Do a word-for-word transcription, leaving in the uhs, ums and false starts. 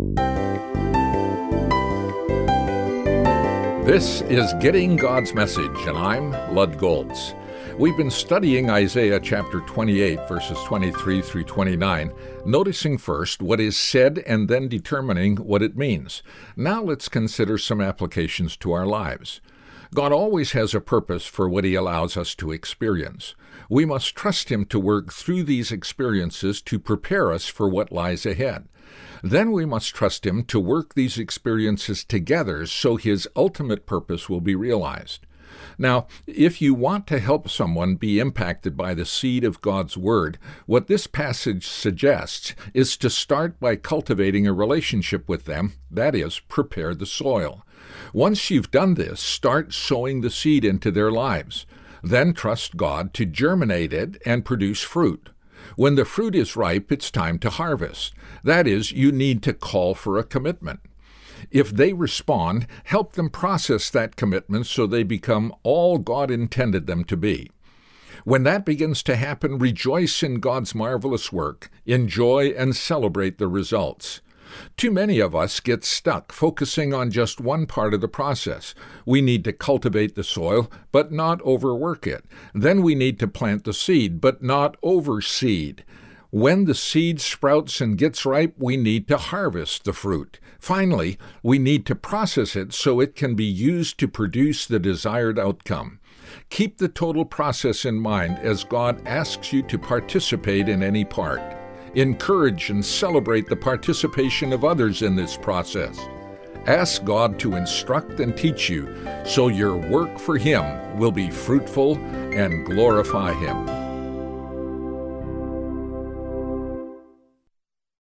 This is Getting God's Message, and I'm Lud Goltz. We've been studying Isaiah chapter twenty-eight, verses twenty-three through twenty-nine, noticing first what is said and then determining what it means. Now let's consider some applications to our lives. God always has a purpose for what He allows us to experience. We must trust Him to work through these experiences to prepare us for what lies ahead. Then we must trust Him to work these experiences together so His ultimate purpose will be realized. Now, if you want to help someone be impacted by the seed of God's Word, what this passage suggests is to start by cultivating a relationship with them, that is, prepare the soil. Once you've done this, start sowing the seed into their lives. Then trust God to germinate it and produce fruit. When the fruit is ripe, it's time to harvest. That is, you need to call for a commitment. If they respond, help them process that commitment so they become all God intended them to be. When that begins to happen, rejoice in God's marvelous work, enjoy and celebrate the results. Too many of us get stuck focusing on just one part of the process. We need to cultivate the soil, but not overwork it. Then we need to plant the seed, but not overseed. When the seed sprouts and gets ripe, we need to harvest the fruit. Finally, we need to process it so it can be used to produce the desired outcome. Keep the total process in mind as God asks you to participate in any part. Encourage and celebrate the participation of others in this process. Ask God to instruct and teach you so your work for Him will be fruitful and glorify Him.